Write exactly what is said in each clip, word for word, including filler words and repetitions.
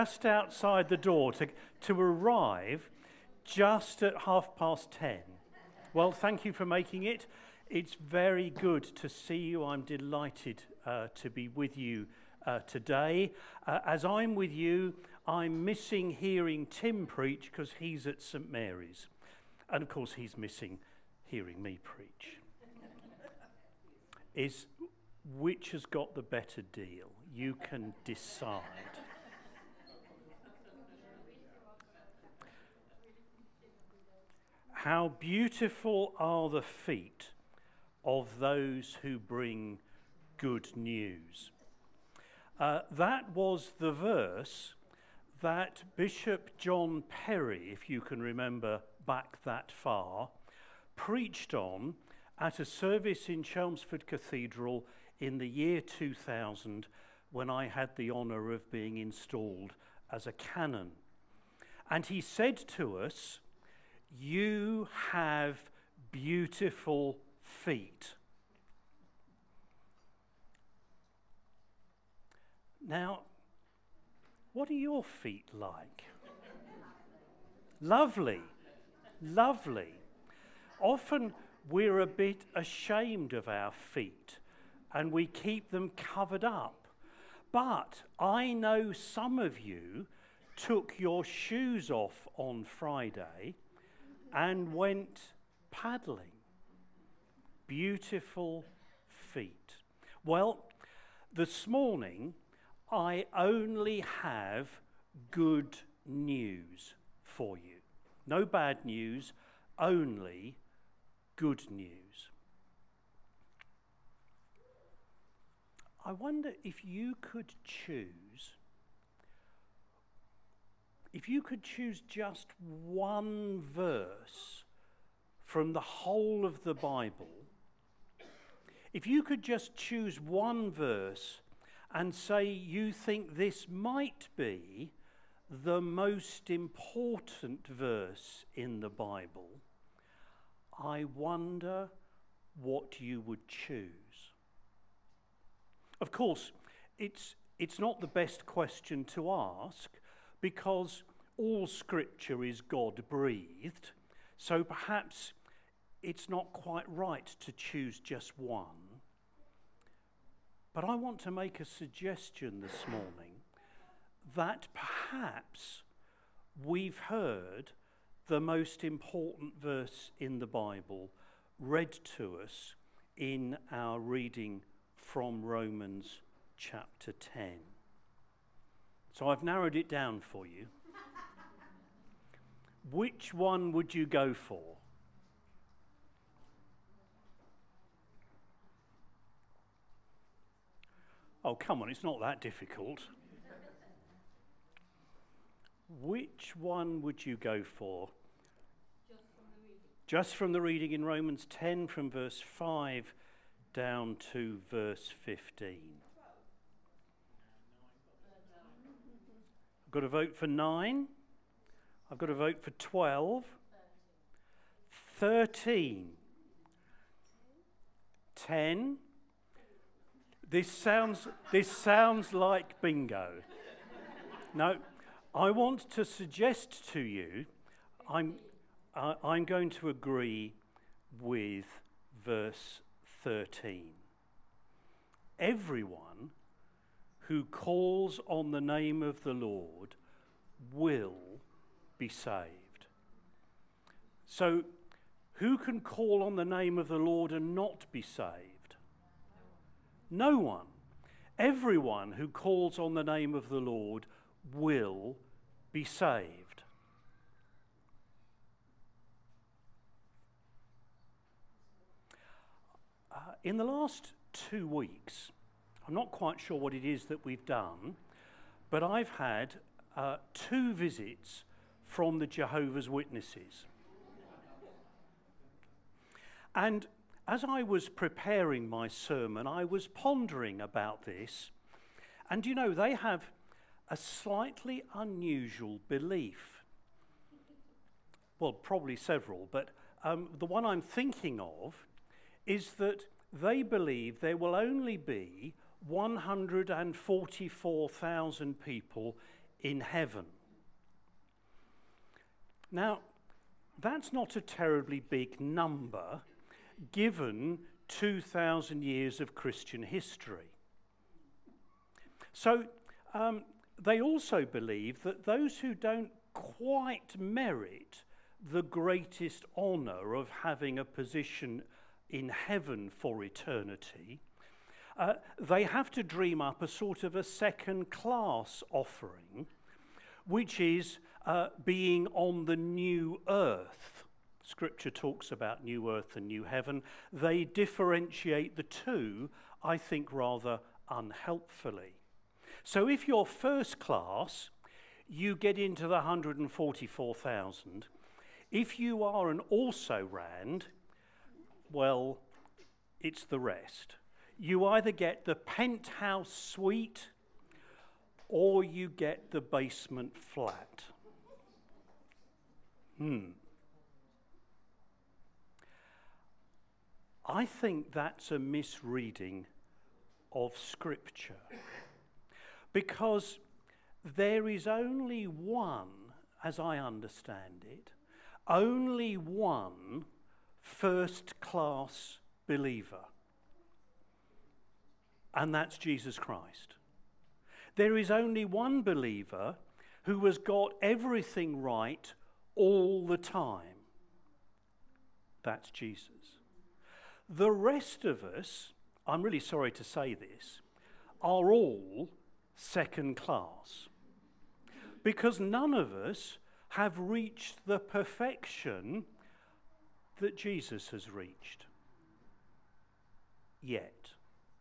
Just outside the door to, to arrive just at half past ten. Well, thank you for making it. It's very good to see you. I'm delighted uh, to be with you uh, today. Uh, as I'm with you, I'm missing hearing Tim preach because he's at St Mary's. And of course, he's missing hearing me preach. Is which has got the better deal? You can decide. How beautiful are the feet of those who bring good news. Uh, that was the verse that Bishop John Perry, if you can remember back that far, preached on at a service in Chelmsford Cathedral in the year two thousand, when I had the honour of being installed as a canon. And he said to us, "You have beautiful feet." Now, what are your feet like? Lovely, lovely. Often we're a bit ashamed of our feet and we keep them covered up. But I know some of you took your shoes off on Friday and went paddling. Beautiful feet. Well, this morning I only have good news for you. No bad news, only good news. I wonder if you could choose, if you could choose just one verse from the whole of the Bible, if you could just choose one verse and say you think this might be the most important verse in the Bible, I wonder what you would choose. Of course, it's it's not the best question to ask because all scripture is God-breathed, so perhaps it's not quite right to choose just one. But I want to make a suggestion this morning that perhaps we've heard the most important verse in the Bible read to us in our reading from Romans chapter ten. So I've narrowed it down for you. Which one would you go for? Oh, come on, it's not that difficult. Which one would you go for? Just from the reading. Just from the reading in Romans ten, from verse five down to verse fifteen. I've got a vote for nine. I've got a vote for twelve. Thirteen. Ten. This sounds this sounds like bingo. No, I want to suggest to you, I'm uh, I'm going to agree with verse thirteen. Everyone who calls on the name of the Lord will be saved. So, who can call on the name of the Lord and not be saved? No one. Everyone who calls on the name of the Lord will be saved. Uh, in the last two weeks, I'm not quite sure what it is that we've done, but I've had uh, two visits from the Jehovah's Witnesses. And as I was preparing my sermon, I was pondering about this. And you know, they have a slightly unusual belief. Well, probably several, but um, the one I'm thinking of is that they believe there will only be one hundred forty-four thousand people in heaven. Now, that's not a terribly big number given two thousand years of Christian history. So um, they also believe that those who don't quite merit the greatest honour of having a position in heaven for eternity, uh, they have to dream up a sort of a second-class offering, which is uh, being on the new earth. Scripture talks about new earth and new heaven. They differentiate the two, I think, rather unhelpfully. So if you're first class, you get into the one hundred forty-four thousand. If you are an also-ran, well, it's the rest. You either get the penthouse suite or you get the basement flat. Hmm. I think that's a misreading of Scripture, because there is only one, as I understand it, only one first-class believer, and that's Jesus Christ. There is only one believer who has got everything right all the time. That's Jesus. The rest of us, I'm really sorry to say this, are all second class, because none of us have reached the perfection that Jesus has reached yet.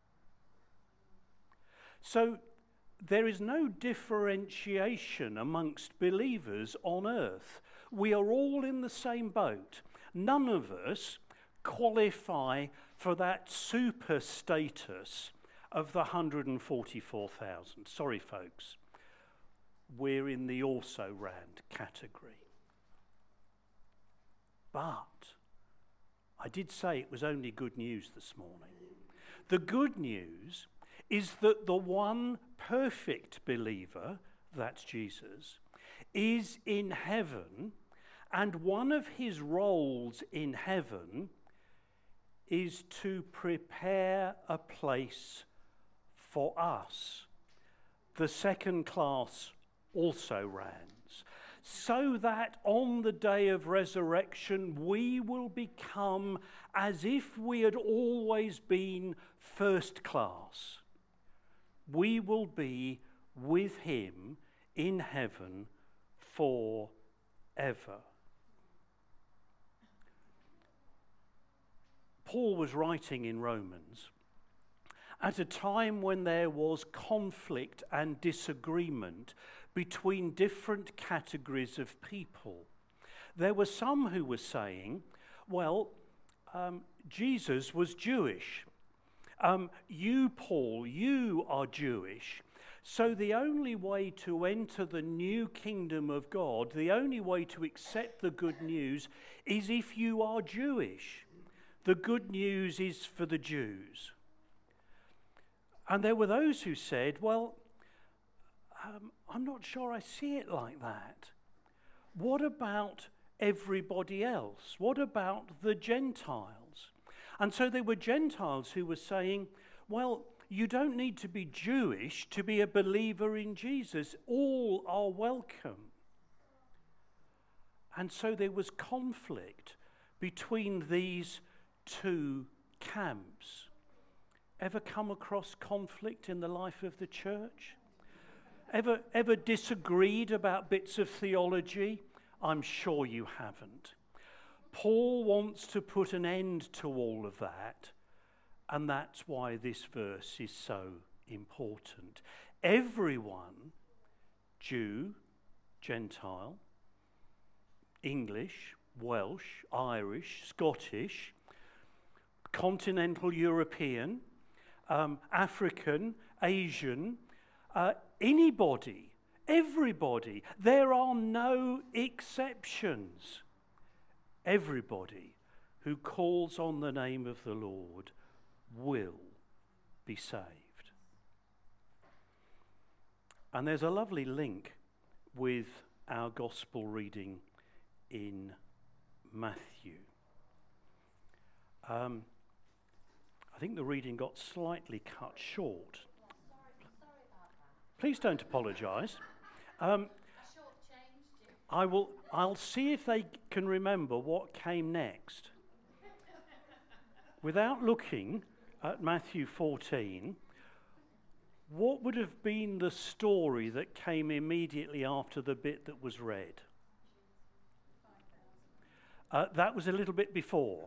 So there is no differentiation amongst believers on earth. We are all in the same boat. None of us qualify for that super status of the one hundred forty-four thousand. Sorry, folks. We're in the also-ran category. But I did say it was only good news this morning. The good news is that the one perfect believer, that's Jesus, is in heaven, and one of his roles in heaven is to prepare a place for us, the second class also-rans, so that on the day of resurrection we will become as if we had always been first class. We will be with him in heaven forever. Paul was writing in Romans at a time when there was conflict and disagreement between different categories of people. There were some who were saying, well, um, Jesus was Jewish. Um, you, Paul, you are Jewish. So the only way to enter the new kingdom of God, the only way to accept the good news, is if you are Jewish. The good news is for the Jews. And there were those who said, well, um, I'm not sure I see it like that. What about everybody else? What about the Gentiles? And so there were Gentiles who were saying, well, you don't need to be Jewish to be a believer in Jesus. All are welcome. And so there was conflict between these two camps. Ever come across conflict in the life of the church? Ever, ever disagreed about bits of theology? I'm sure you haven't. Paul wants to put an end to all of that, and that's why this verse is so important. Everyone, Jew, Gentile, English, Welsh, Irish, Scottish, continental European, um, African, Asian, uh, anybody, everybody. There are no exceptions. Everybody who calls on the name of the Lord will be saved. And there's a lovely link with our gospel reading in Matthew. Um, I think the reading got slightly cut short. Please don't apologise. Um, I will. I'll see if they can remember what came next. Without looking at Matthew fourteen, what would have been the story that came immediately after the bit that was read? Uh, that was a little bit before.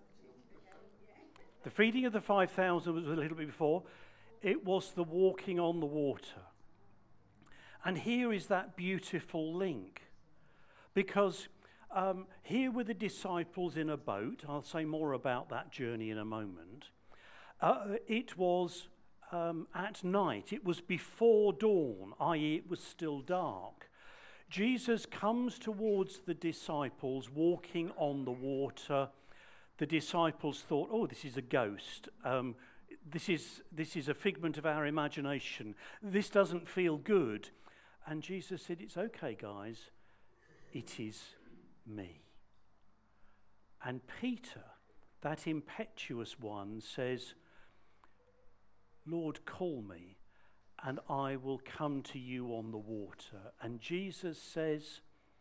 The feeding of the five thousand was a little bit before. It was the walking on the water. And here is that beautiful link. Because um, here were the disciples in a boat. I'll say more about that journey in a moment. Uh, it was um, at night. It was before dawn, that is it was still dark. Jesus comes towards the disciples walking on the water. The disciples thought, oh, this is a ghost. Um, this is, this is a figment of our imagination. This doesn't feel good. And Jesus said, it's okay, guys. It is me. And Peter, that impetuous one, says, Lord, call me, and I will come to you on the water. And Jesus says,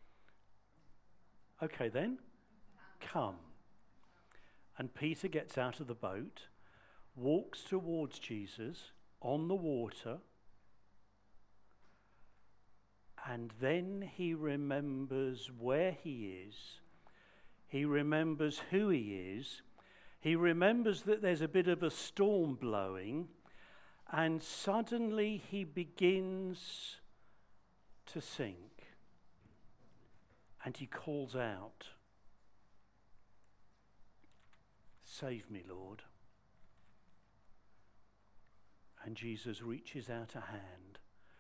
okay then, come. And Peter gets out of the boat, walks towards Jesus on the water, and then he remembers where he is. He remembers who he is. He remembers that there's a bit of a storm blowing, and suddenly he begins to sink. And he calls out, save me, Lord. And Jesus reaches out a hand.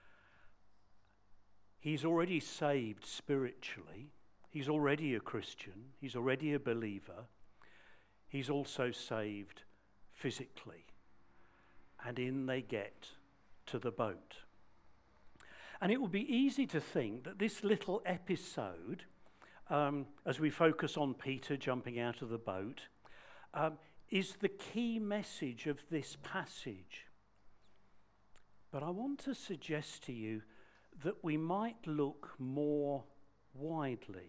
He's already saved spiritually. He's already a Christian. He's already a believer. He's also saved physically. And in they get to the boat. And it would be easy to think that this little episode, um, as we focus on Peter jumping out of the boat, um, is the key message of this passage. But I want to suggest to you that we might look more widely.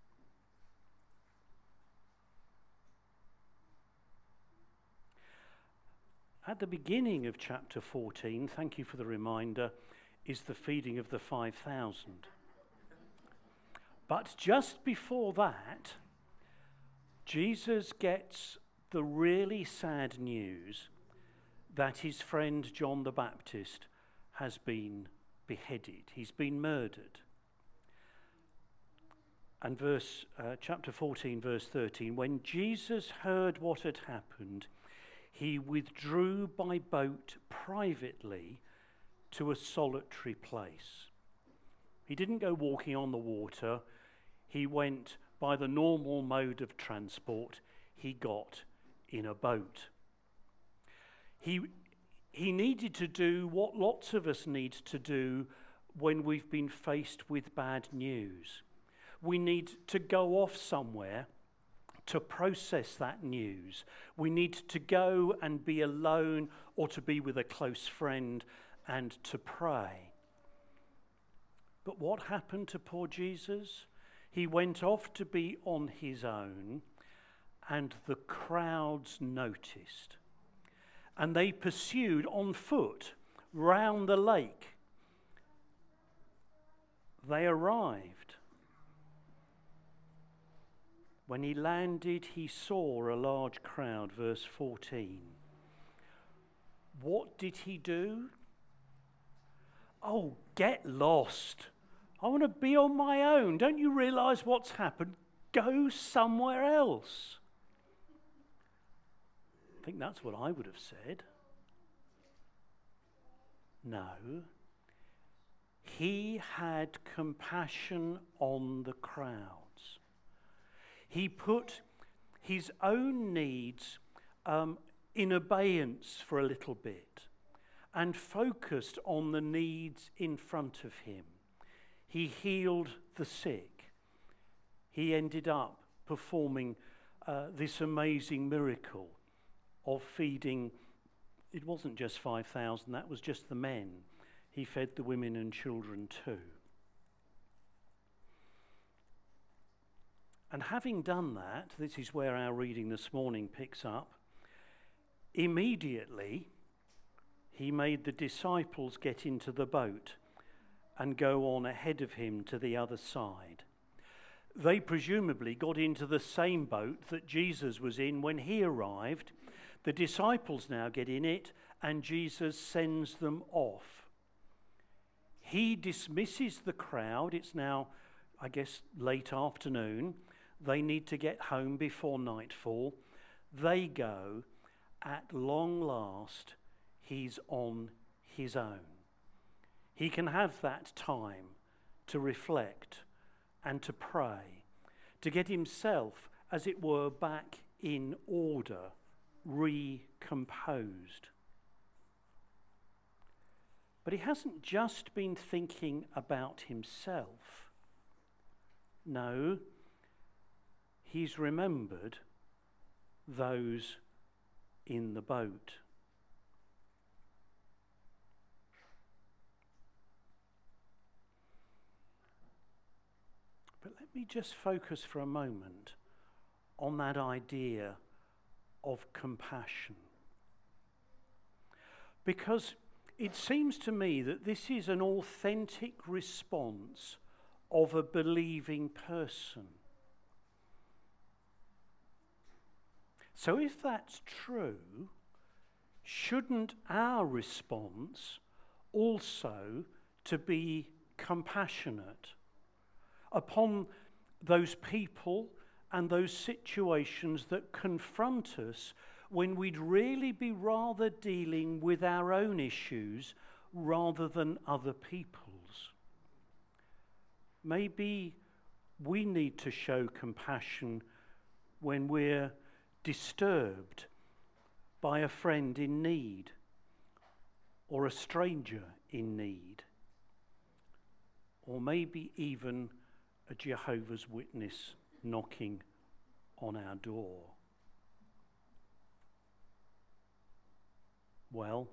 At the beginning of chapter fourteen, thank you for the reminder, is the feeding of the five thousand. But just before that, Jesus gets the really sad news that his friend John the Baptist has been beheaded. He's been murdered. And verse uh, chapter fourteen, verse thirteen, when Jesus heard what had happened, he withdrew by boat privately to a solitary place. He didn't go walking on the water. He went by the normal mode of transport. He got in a boat. He He needed to do what lots of us need to do when we've been faced with bad news. We need to go off somewhere to process that news. We need to go and be alone or to be with a close friend and to pray. But what happened to poor Jesus? He went off to be on his own, and the crowds noticed. And they pursued on foot round the lake. They arrived. When he landed, he saw a large crowd, verse fourteen. What did he do? Oh, get lost. I want to be on my own. Don't you realize what's happened? Go somewhere else. I think that's what I would have said. No. He had compassion on the crowds. He put his own needs um, in abeyance for a little bit and focused on the needs in front of him. He healed the sick. He ended up performing uh, this amazing miracle of feeding. It wasn't just five thousand, that was just the men. He fed the women and children too. And having done that, this is where our reading this morning picks up, immediately he made the disciples get into the boat and go on ahead of him to the other side. They presumably got into the same boat that Jesus was in when he arrived. The disciples now get in it, and Jesus sends them off. He dismisses the crowd. It's now, I guess, late afternoon. They need to get home before nightfall. They go. At long last, he's on his own. He can have that time to reflect and to pray, to get himself, as it were, back in order, recomposed. But he hasn't just been thinking about himself. No, he's remembered those in the boat. But let me just focus for a moment on that idea of compassion. Because it seems to me that this is an authentic response of a believing person. So if that's true, shouldn't our response also to be compassionate upon those people and those situations that confront us when we'd really be rather dealing with our own issues rather than other people's? Maybe we need to show compassion when we're disturbed by a friend in need or a stranger in need, or maybe even a Jehovah's Witness knocking on our door. Well,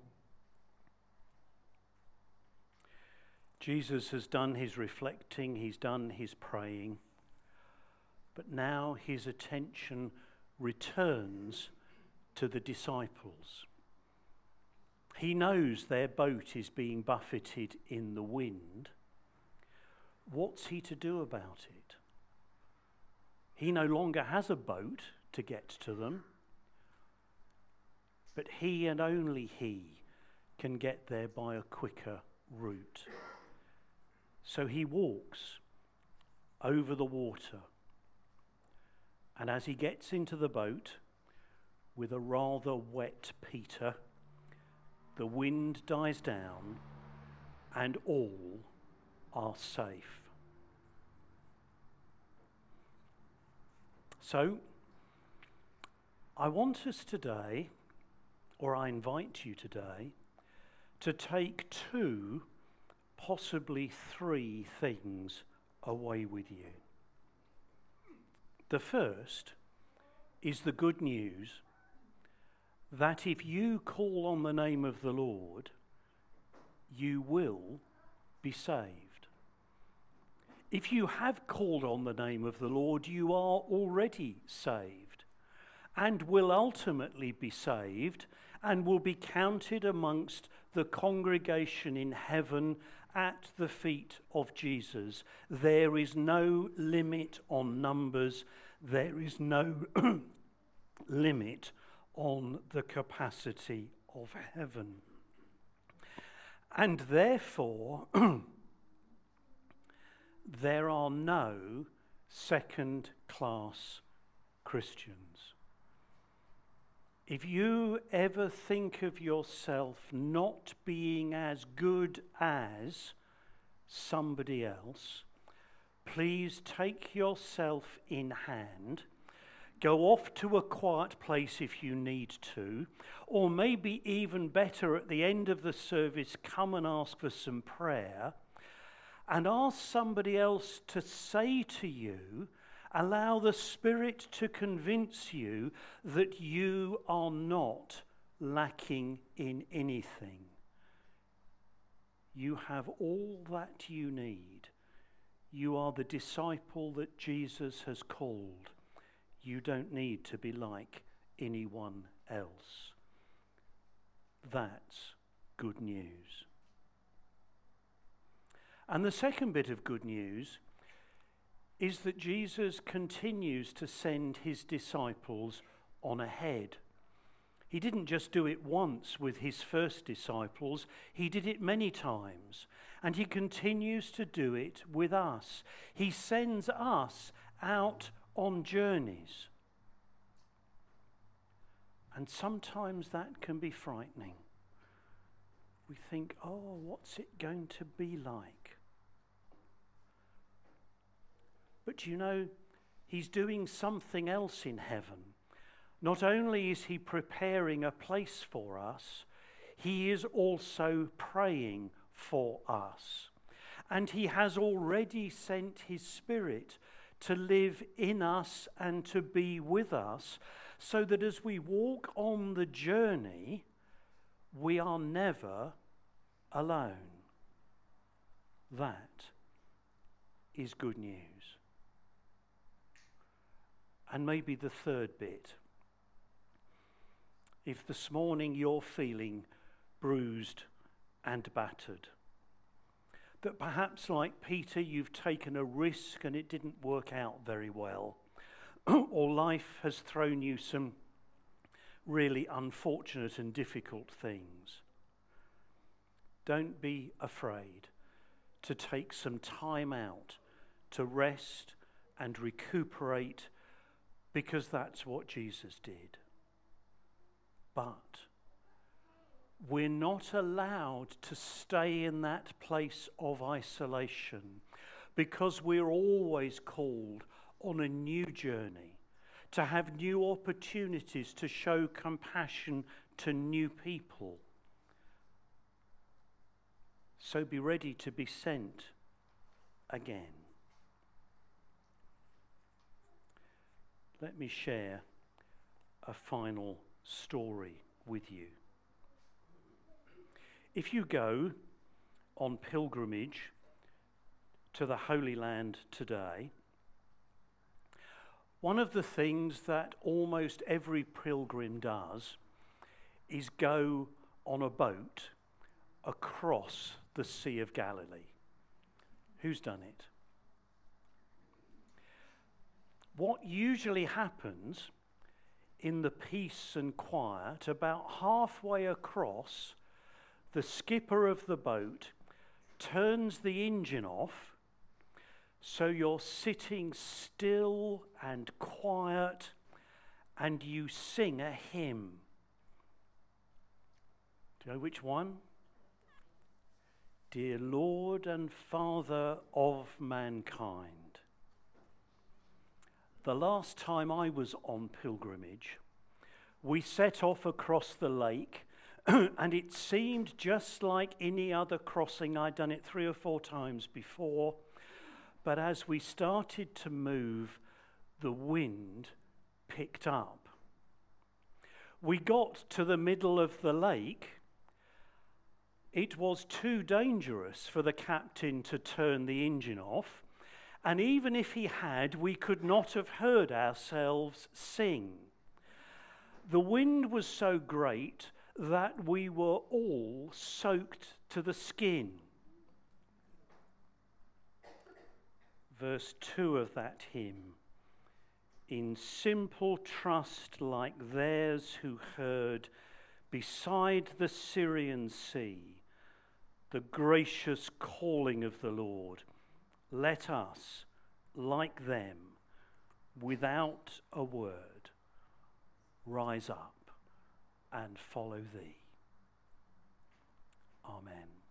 Jesus has done his reflecting, he's done his praying, but now his attention returns to the disciples. He knows their boat is being buffeted in the wind. What's he to do about it? He no longer has a boat to get to them, but he and only he can get there by a quicker route. So he walks over the water, and as he gets into the boat with a rather wet Peter, the wind dies down and all are safe. So, I want us today, or I invite you today, to take two, possibly three things away with you. The first is the good news that if you call on the name of the Lord, you will be saved. If you have called on the name of the Lord, you are already saved and will ultimately be saved and will be counted amongst the congregation in heaven at the feet of Jesus. There is no limit on numbers. There is no limit on the capacity of heaven. And therefore, there are no second-class Christians. If you ever think of yourself not being as good as somebody else, please take yourself in hand, go off to a quiet place if you need to, or maybe even better, at the end of the service, come and ask for some prayer, and ask somebody else to say to you, allow the Spirit to convince you that you are not lacking in anything. You have all that you need. You are the disciple that Jesus has called. You don't need to be like anyone else. That's good news. And the second bit of good news is that Jesus continues to send his disciples on ahead. He didn't just do it once with his first disciples, he did it many times. And he continues to do it with us. He sends us out on journeys. And sometimes that can be frightening. We think, oh, what's it going to be like? But you know, he's doing something else in heaven. Not only is he preparing a place for us, he is also praying for us. And he has already sent his Spirit to live in us and to be with us, so that as we walk on the journey, we are never alone. That is good news. And maybe the third bit. If this morning you're feeling bruised and battered, that perhaps like Peter you've taken a risk and it didn't work out very well, or life has thrown you some really unfortunate and difficult things, don't be afraid to take some time out to rest and recuperate, because that's what Jesus did. But we're not allowed to stay in that place of isolation, because we're always called on a new journey, to have new opportunities to show compassion to new people. So be ready to be sent again. Let me share a final story with you. If you go on pilgrimage to the Holy Land today, one of the things that almost every pilgrim does is go on a boat across the Sea of Galilee. Who's done it? What usually happens in the peace and quiet, about halfway across, the skipper of the boat turns the engine off, so you're sitting still and quiet, and you sing a hymn. Do you know which one? Dear Lord and Father of mankind. The last time I was on pilgrimage, we set off across the lake, and it seemed just like any other crossing. I'd done it three or four times before, but as we started to move, the wind picked up. We got to the middle of the lake. It was too dangerous for the captain to turn the engine off, and even if he had, we could not have heard ourselves sing. The wind was so great that we were all soaked to the skin. Verse two of that hymn. In simple trust like theirs who heard beside the Syrian sea the gracious calling of the Lord, let us, like them, without a word, rise up and follow thee. Amen.